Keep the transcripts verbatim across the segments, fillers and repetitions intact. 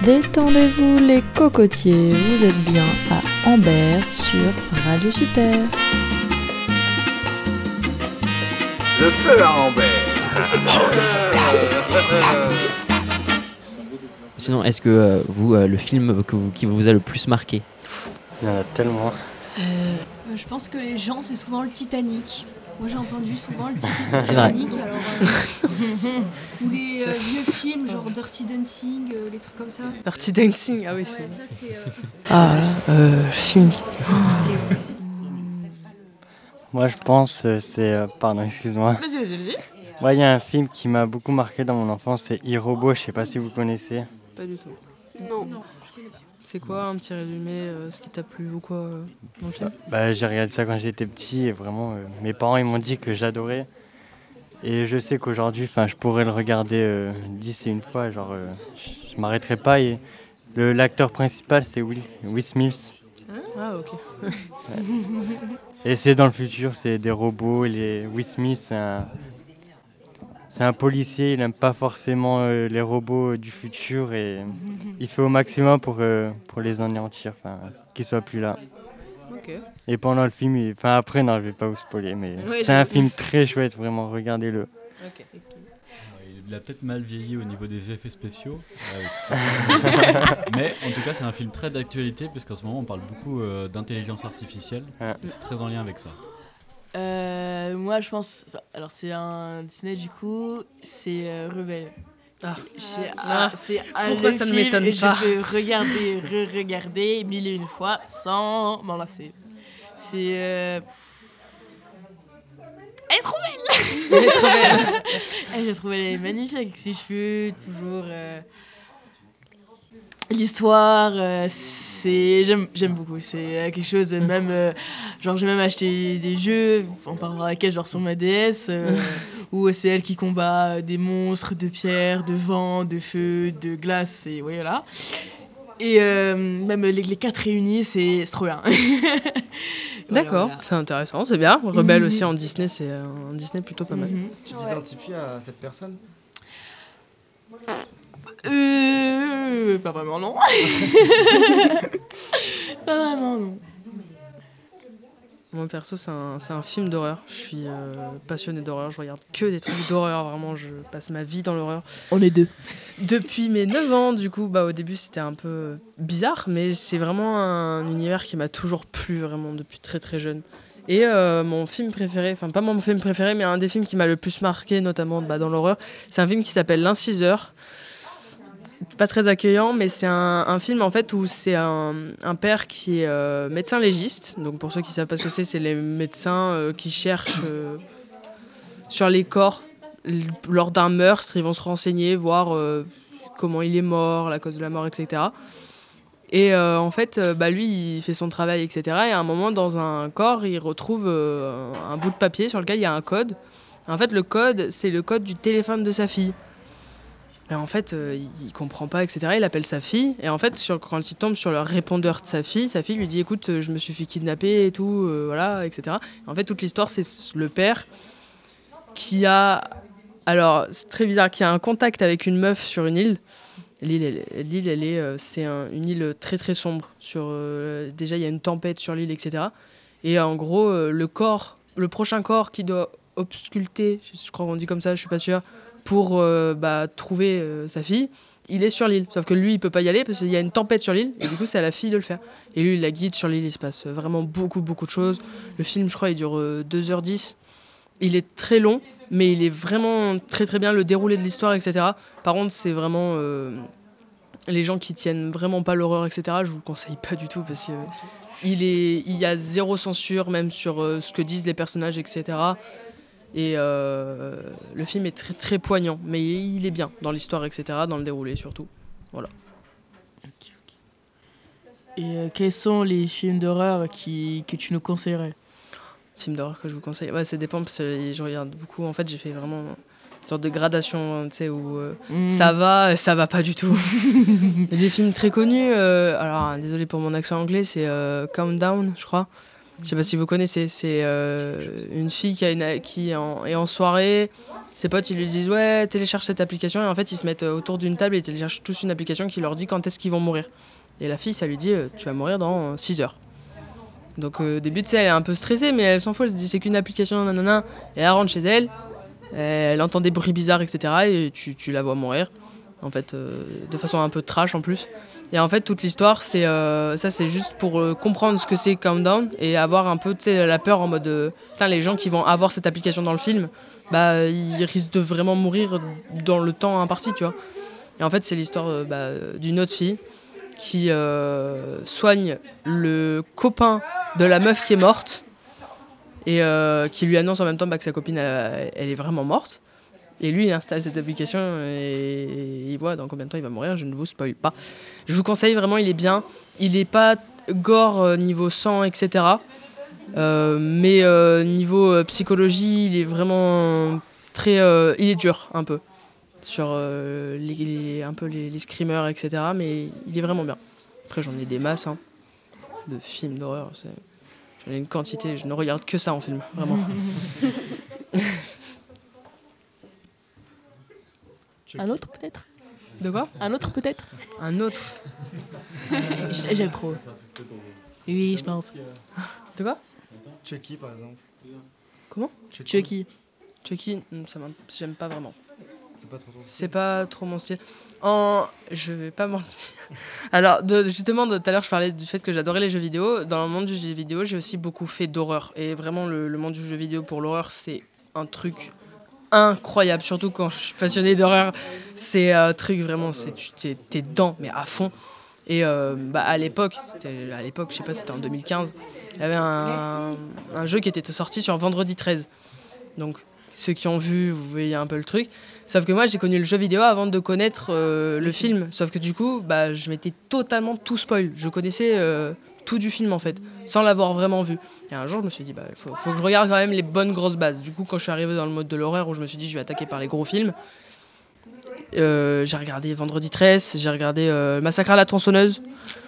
Détendez-vous les cocotiers, vous êtes bien à Ambert sur Radio Super. Le feu à Ambert. Sinon, est-ce que euh, vous, euh, le film que vous, qui vous a le plus marqué? Il y en a tellement. Euh, euh, je pense que les gens, c'est souvent le Titanic. Moi, j'ai entendu souvent le Tita- C'est vrai. Titanic. Alors, euh, ou les euh, vieux films, genre Dirty Dancing, euh, les trucs comme ça. Dirty Dancing, ah oui, Ouais, c'est... ça, c'est... euh, Ah, euh, film... Moi, je pense, euh, c'est... euh, pardon, excuse-moi. Vas-y, vas-y, vas-y. Moi, il y a un film qui m'a beaucoup marqué dans mon enfance, c'est iRobot, je sais pas si vous connaissez. Pas du tout. Non. Non, je connais pas. C'est quoi, un petit résumé, euh, ce qui t'a plu ou quoi euh, dans le film? Bah, j'ai regardé ça quand j'étais petit et vraiment, euh, mes parents, ils m'ont dit que j'adorais. Et je sais qu'aujourd'hui, enfin, je pourrais le regarder euh, dix et une fois, genre, euh, je, je m'arrêterai pas. Et le, l'acteur principal, c'est Will, Will Smith. Ah, ok. Et c'est dans le futur, c'est des robots. Et les, Will Smith, c'est un, c'est un policier, il n'aime pas forcément euh, les robots du futur et il fait au maximum pour, euh, pour les anéantir, enfin, qu'ils soient plus là. Ok. Et pendant le film, il- enfin après, non, je vais pas vous spoiler, mais Oui, c'est je- un film très chouette, vraiment, regardez-le. Ok. Il a peut-être mal vieilli au niveau des effets spéciaux, euh, c'est pas- mais en tout cas c'est un film très d'actualité parce qu'en ce moment on parle beaucoup euh, d'intelligence artificielle Ouais. et c'est très en lien avec ça. Euh, moi, je pense. Alors, c'est un Disney, du coup, c'est euh, Rebelle. Ah. C'est, Ah. ah, c'est un Pourquoi le ça ne film m'étonne et pas? Je peux regarder, re-regarder mille et une fois sans m'en lasser. C'est. Euh... Elle est trop belle! Elle est trop belle. Elle, j'ai trouvé elle est magnifique avec ses cheveux, toujours. Euh... L'histoire, euh, c'est j'aime j'aime beaucoup. C'est euh, quelque chose, euh, même euh, genre j'ai même acheté des jeux, on part voir laquelle genre sur ma D S, euh, où c'est elle qui combat des monstres de pierre, de vent, de feu, de glace et ouais, voilà. Et euh, même les, les quatre réunis, c'est, c'est trop bien. Voilà, D'accord, voilà. c'est intéressant, c'est bien. Rebelle aussi en Disney, c'est un Disney plutôt pas mal. Mhm. Tu t'identifies à cette personne? Euh, pas vraiment, non. Pas vraiment, non. Moi perso, c'est un, c'est un film d'horreur. Je suis euh, passionnée d'horreur, je regarde que des trucs d'horreur, vraiment, je passe ma vie dans l'horreur. On est deux. Depuis mes neuf ans, du coup, bah, au début c'était un peu bizarre, mais c'est vraiment un univers qui m'a toujours plu, vraiment, depuis très très jeune. Et euh, mon film préféré, enfin pas mon film préféré, mais un des films qui m'a le plus marqué, notamment bah, dans l'horreur, c'est un film qui s'appelle L'Inciseur. Pas très accueillant, mais c'est un, un film en fait où c'est un, un père qui est euh, médecin légiste. Donc pour ceux qui ne savent pas ce que c'est, c'est les médecins euh, qui cherchent euh, sur les corps l- lors d'un meurtre. Ils vont se renseigner, voir euh, comment il est mort, la cause de la mort, et cetera. Et euh, en fait, euh, bah, lui, il fait son travail, et cetera. Et à un moment, dans un corps, il retrouve euh, un bout de papier sur lequel il y a un code. En fait, le code, c'est le code du téléphone de sa fille. Et en fait, euh, il comprend pas, et cetera. Il appelle sa fille. Et en fait, sur, quand il tombe sur le répondeur de sa fille, sa fille lui dit « Écoute, euh, je me suis fait kidnapper et tout, euh, voilà, et cetera » En fait, toute l'histoire, c'est le père qui a... Alors, c'est très bizarre, qui a un contact avec une meuf sur une île. L'île, elle, l'île, elle est, euh, c'est un, une île très, très sombre. Sur, euh, déjà, il y a une tempête sur l'île, et cetera. Et en gros, euh, le corps, le prochain corps qui doit ausculter, je crois qu'on dit comme ça, je suis pas sûre, pour euh, bah, trouver euh, sa fille, il est sur l'île. Sauf que lui, il peut pas y aller parce qu'il y a une tempête sur l'île et du coup, c'est à la fille de le faire. Et lui, il la guide sur l'île, il se passe vraiment beaucoup, beaucoup de choses. Le film, je crois, il dure euh, deux heures dix. Il est très long, mais il est vraiment très, très bien, le déroulé de l'histoire, et cetera. Par contre, c'est vraiment... Euh, les gens qui tiennent vraiment pas l'horreur, et cetera, je vous le conseille pas du tout parce que il, est, il y a zéro censure, même sur euh, ce que disent les personnages, et cetera. Et euh, le film est très très poignant, mais il est bien dans l'histoire, et cetera, dans le déroulé surtout. Voilà. Et euh, quels sont les films d'horreur qui, que tu nous conseillerais? Film d'horreur que je vous conseille, ouais, ça dépend parce que je regarde beaucoup. En fait, j'ai fait vraiment une sorte de gradation, tu sais, où euh, Mmh. ça va, ça va pas du tout. Il y a des films très connus. Euh, alors, désolé pour mon accent anglais, c'est euh, Countdown, je crois. Je sais pas si vous connaissez, c'est euh, une fille qui, a une, qui en, est en soirée Ses potes, ils lui disent ouais, télécharge cette application, et en fait, ils se mettent euh, autour d'une table et ils téléchargent tous une application qui leur dit quand est-ce qu'ils vont mourir. Et la fille, ça lui dit euh, tu vas mourir dans six heures. Donc euh, au début, tu sais, elle est un peu stressée, mais elle s'en fout, elle se dit c'est qu'une application, nanana, et elle rentre chez elle, elle entend des bruits bizarres, et cetera, et tu, tu la vois mourir, en fait, euh, de façon un peu trash en plus. Et en fait, toute l'histoire, c'est euh, ça, c'est juste pour euh, comprendre ce que c'est Countdown et avoir un peu, tu sais, la peur en mode, euh, putain, les gens qui vont avoir cette application dans le film, bah, ils risquent de vraiment mourir dans le temps imparti, tu vois. Et en fait, c'est l'histoire euh, bah, d'une autre fille qui euh, soigne le copain de la meuf qui est morte et euh, qui lui annonce en même temps bah, que sa copine, elle, elle est vraiment morte. Et lui, il installe cette application et il voit dans combien de temps il va mourir. Je ne vous spoil pas. Je vous conseille vraiment, il est bien. Il n'est pas gore euh, niveau sang, et cetera. Euh, mais euh, niveau euh, psychologie, il est vraiment très... Euh, il est dur, un peu. Sur euh, les, les, un peu les, les screamers, et cetera. Mais il est vraiment bien. Après, j'en ai des masses hein, de films d'horreur. C'est... J'en ai une quantité. Je ne regarde que ça en film, vraiment. Un autre peut-être De quoi ? Un autre peut-être Un autre. J'aime trop. Oui, je pense. De quoi ? Chucky par exemple. Comment ? Chucky. Chucky, ça m'in- j'aime pas vraiment. C'est pas trop ton style. C'est pas trop mon style. En... Je vais pas mentir. Alors, de, justement, de- tout à l'heure, je parlais du fait que j'adorais les jeux vidéo. Dans le monde du jeu vidéo, j'ai aussi beaucoup fait d'horreur. Et vraiment, le, le monde du jeu vidéo pour l'horreur, c'est un truc incroyable. Surtout quand je suis passionnée d'horreur. C'est un truc vraiment, c'est, tu t'es, t'es dedans, mais à fond. Et euh, bah, à l'époque, c'était, à l'époque, je sais pas, c'était en deux mille quinze, il y avait un, un jeu qui était sorti sur Vendredi treize. Donc, ceux qui ont vu, vous voyez un peu le truc. Sauf que moi, j'ai connu le jeu vidéo avant de connaître euh, le film. Sauf que du coup, bah, je m'étais totalement tout spoil. Je connaissais euh, tout du film, en fait, sans l'avoir vraiment vu. Et un jour, je me suis dit, bah, faut, faut que je regarde quand même les bonnes grosses bases. Du coup, quand je suis arrivé dans le mode de l'horreur, où je me suis dit, je vais attaquer par les gros films, euh, j'ai regardé Vendredi treize, j'ai regardé euh, Massacre à la tronçonneuse.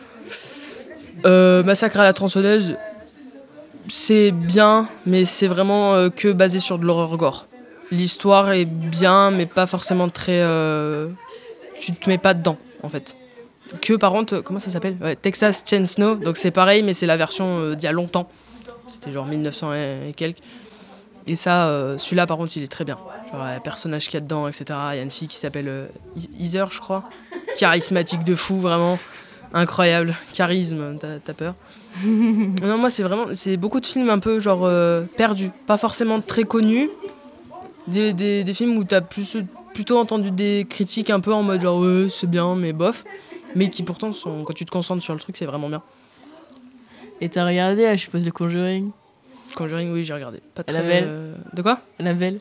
Euh, Massacre à la tronçonneuse, c'est bien, mais c'est vraiment euh, que basé sur de l'horreur gore. L'histoire est bien, mais pas forcément très... Euh, tu te mets pas dedans, en fait. Que par contre, comment ça s'appelle ouais, Texas Chainsaw, donc c'est pareil, mais c'est la version euh, d'il y a longtemps. C'était genre mille neuf cents et, et quelques. Et ça, euh, celui-là, par contre, il est très bien. Genre, le personnage qu'il y a dedans, et cetera. Il y a une fille qui s'appelle euh, Heather, je crois. Charismatique de fou, vraiment. Incroyable. Charisme, t'as, t'as peur. Non, moi, c'est vraiment... C'est beaucoup de films un peu, genre, euh, perdus. Pas forcément très connus. Des, des, des films où t'as plus, plutôt entendu des critiques un peu en mode genre, ouais, c'est bien, mais bof. Mais qui pourtant, sont, quand tu te concentres sur le truc, c'est vraiment bien. Et t'as regardé, je suppose, le Conjuring Conjuring, oui, j'ai regardé. Pas très, Annabelle euh, De quoi Annabelle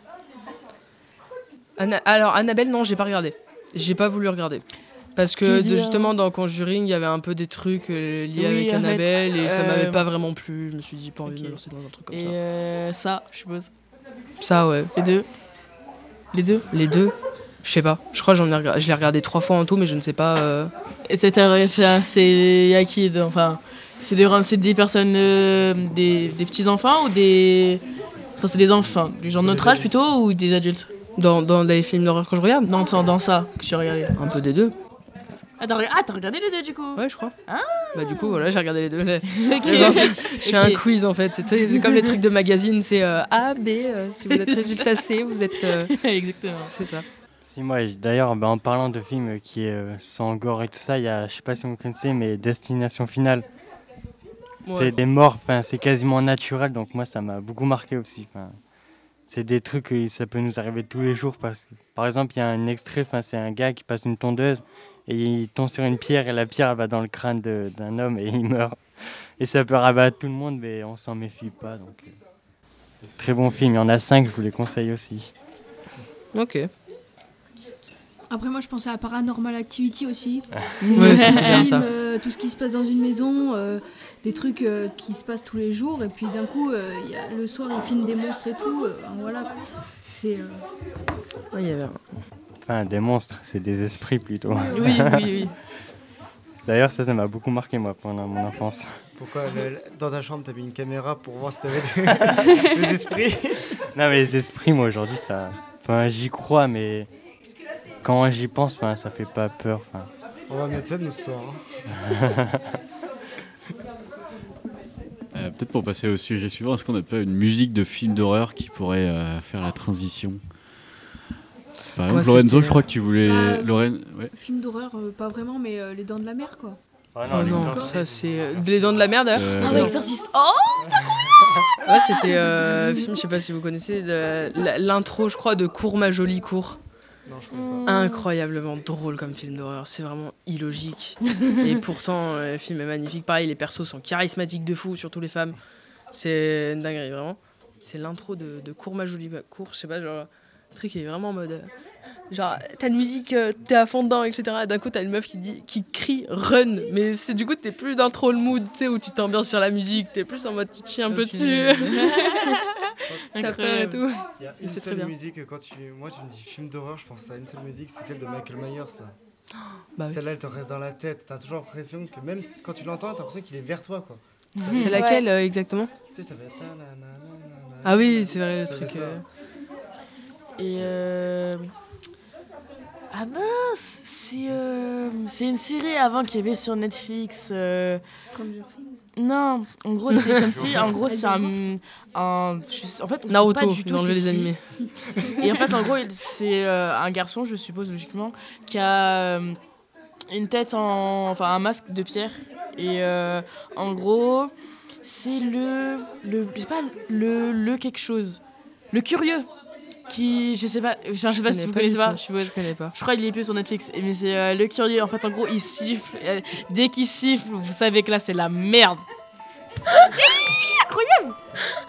Anna... Alors, Annabelle, non, j'ai pas regardé. J'ai pas voulu regarder. Parce que de, justement, dans Conjuring, il y avait un peu des trucs euh, liés Oui, avec en Annabelle fait, et ça euh, m'avait pas vraiment plu. Je me suis dit, pas envie ok. de me lancer dans un truc comme Et ça. euh, ça, je suppose. Ça, ouais. Les deux Les deux Les deux Je sais pas. Je crois que j'en ai regardé... je l'ai regardé trois fois en tout, mais je ne sais pas. Euh... Et t'as- t'as- c'est, c'est à qui de- Enfin, c'est des, c'est des personnes, euh, des, des petits enfants ou des. Enfin, c'est des enfants, des gens de notre âge plutôt ou des adultes Dans, dans les films d'horreur que je regarde Non, dans, dans ça que tu as regardé. Un peu des deux. Ah, t'as, ah, t'as regardé les deux du coup Ouais, je crois. Ah Bah, du coup, voilà, j'ai regardé les deux. Les- Ok. les- c'est- Je fais Ok. un quiz en fait. C'est, c'est comme les trucs de magazine c'est euh, A, B. euh, si vous êtes résultat C, vous êtes. euh, Exactement. C'est ça. Si moi, j- d'ailleurs, bah, en parlant de films qui est euh, sans gore et tout ça, il y a, je sais pas si vous connaissez, mais Destination Finale. Ouais. C'est des morts, enfin, c'est quasiment naturel, donc moi, ça m'a beaucoup marqué aussi. Enfin, c'est des trucs que ça peut nous arriver tous les jours. Parce que, par exemple, il y a un extrait, enfin, c'est un gars qui passe une tondeuse et il tombe sur une pierre et la pierre elle va dans le crâne de- d'un homme et il meurt. Et ça peut arriver à tout le monde, mais on s'en méfie pas. Donc, euh, très bon film, il y en a cinq, je vous les conseille aussi. Ok. Après, moi, je pensais à Paranormal Activity aussi. Ouais, c'est, c'est bien ça. Euh, tout ce qui se passe dans une maison, euh, des trucs euh, qui se passent tous les jours, et puis d'un coup, euh, y a, le soir, ils filment des monstres et tout. euh, voilà, quoi. C'est. euh, Ouais, il y avait un- Enfin, des monstres, c'est des esprits plutôt. Oui, oui, oui. D'ailleurs, ça, ça m'a beaucoup marqué, moi, pendant mon enfance. Pourquoi le- dans ta chambre t'as mis une caméra pour voir si t'avais des, des esprits? Non, mais les esprits, moi, aujourd'hui, ça... Enfin, j'y crois, mais quand j'y pense, enfin, ça fait pas peur. Enfin. On va mettre ça nous ce soir. Hein. Euh, peut-être pour passer au sujet suivant, est-ce qu'on n'a pas une musique de film d'horreur qui pourrait euh, faire la transition? Par exemple, Moi, Lorenzo, c'était- je crois que tu voulais... Bah, Loren... ouais. Film d'horreur, euh, pas vraiment, mais euh, Les Dents de la Mer, quoi. Ah Oh les non, gens, ça c'est. euh, Les Dents de la Mer d'ailleurs. Euh, Ah ouais. ouais, Exorciste. Oh Ouais, c'était euh, film, je sais pas si vous connaissez, de la- l'intro, je crois, de Cours ma jolie cour. Non, je connais Mm. pas. Incroyablement drôle comme film d'horreur, c'est vraiment illogique. Et pourtant, euh, le film est magnifique. Pareil, les persos sont charismatiques de fou, surtout les femmes. C'est une dinguerie, vraiment. C'est l'intro de, de Cours ma jolie cour, je sais pas, genre, le truc est vraiment en mode. euh, Genre, t'as une musique, euh, t'es à fond dedans, et cetera. Et d'un coup, t'as une meuf qui, dit, qui crie run. Mais c'est du coup, t'es plus dans trop le mood, tu sais, où tu t'ambiances sur la musique. T'es plus en mode, tu te chies un peu Ok. dessus. T'as peur et tout. Il y a une C'est très seule bien. musique, quand tu... moi tu me dis film d'horreur, je pense à une seule musique, c'est celle de Michael Myers là. Bah oui. Celle-là elle te reste dans la tête, t'as toujours l'impression que même quand tu l'entends, t'as l'impression qu'il est vers toi quoi. C'est laquelle euh, exactement? Tu sais, ça fait ta-na-na-na-na-na. Ah oui, c'est vrai, le Ça truc. fait ça. euh, Et euh... Ah mince, c'est euh, c'est une série avant qu'il y avait sur Netflix. euh, Stranger Things. Non, en gros c'est comme si, en gros c'est un, un je- en fait on sait Naruto, pas du ils tout ont enlevé c'est les qui. animés. Et en fait en gros il- c'est euh, un garçon, je suppose logiquement, qui a euh, une tête en, enfin un masque de pierre. Et euh, en gros c'est le le je sais pas le le quelque chose, le curieux. Qui, je sais pas, enfin, je sais pas si vous connais connaissez pas pas, du je tout. suppose. Je connais pas. Je crois qu'il est plus sur Netflix, mais c'est euh, le curieux. En fait, en gros, il siffle. euh, dès qu'il siffle, vous savez que là, c'est la merde. Incroyable.